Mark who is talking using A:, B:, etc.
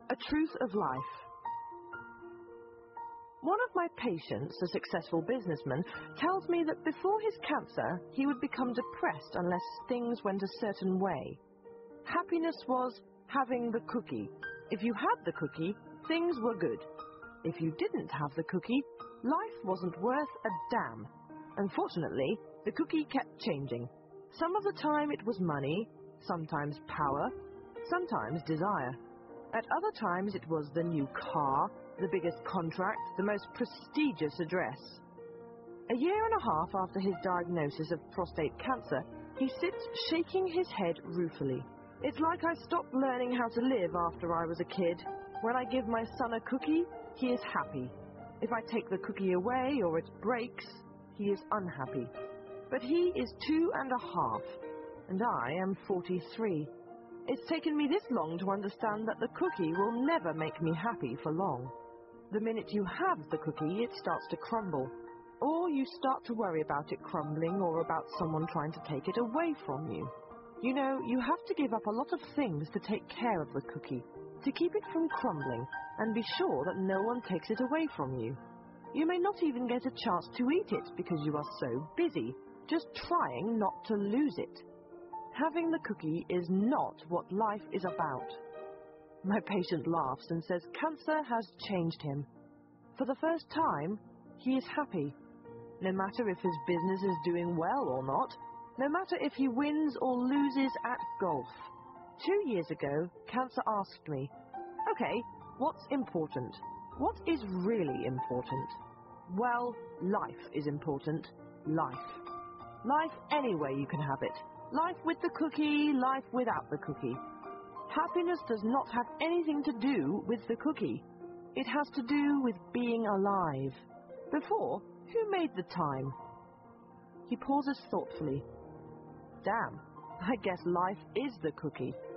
A: A Truth of Life. One of my patients, a successful businessman, tells me that before his cancer, he would become depressed unless things went a certain way. Happiness was having the cookie. If you had the cookie, things were good. If you didn't have the cookie, life wasn't worth a damn. Unfortunately, the cookie kept changing. Some of the time it was money, sometimes power, sometimes desire. At other times it was the new car, the biggest contract, the most prestigious address. A year and a half after his diagnosis of prostate cancer, he sits shaking his head ruefully. It's like I stopped learning how to live after I was a kid. When I give my son a cookie, he is happy. If I take the cookie away or it breaks, he is unhappy. But he is 2.5, and I am 43. It's taken me this long to understand that the cookie will never make me happy for long. The minute you have the cookie, it starts to crumble. Or you start to worry about it crumbling or about someone trying to take it away from you. You know, you have to give up a lot of things to take care of the cookie, to keep it from crumbling and be sure that no one takes it away from you. You may not even get a chance to eat it because you are so busy, just trying not to lose it. Having the cookie is not what life is about. My patient laughs and says cancer has changed him. For the first time, he is happy. No matter if his business is doing well or not, no matter if he wins or loses at golf. 2 years ago, cancer asked me, okay, what's important? What is really important? Well, life is important. Life. Life any way you can have it. Life with the cookie, life without the cookie. Happiness does not have anything to do with the cookie. It has to do with being alive. Before, who made the time? He pauses thoughtfully. Damn, I guess life is the cookie.